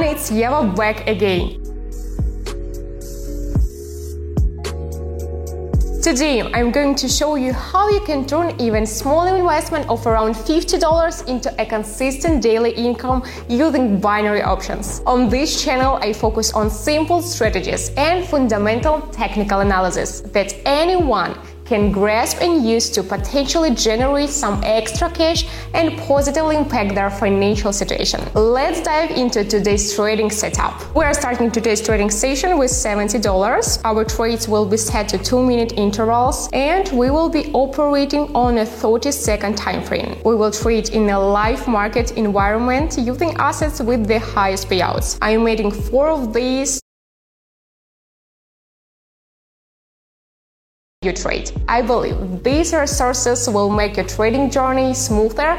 it's Eva back again. Today, I'm going to show you how you can turn even small investment of around $50 into a consistent daily income using binary options. On this channel, I focus on simple strategies and fundamental technical analysis that anyone can grasp and use to potentially generate some extra cash and positively impact their financial situation. Let's dive into today's trading setup. We are starting today's trading session with $70. Our trades will be set to 2-minute intervals and we will be operating on a 30-second time frame. We will trade in a live market environment using assets with the highest payouts. I am adding 4 of these you trade. I believe these resources will make your trading journey smoother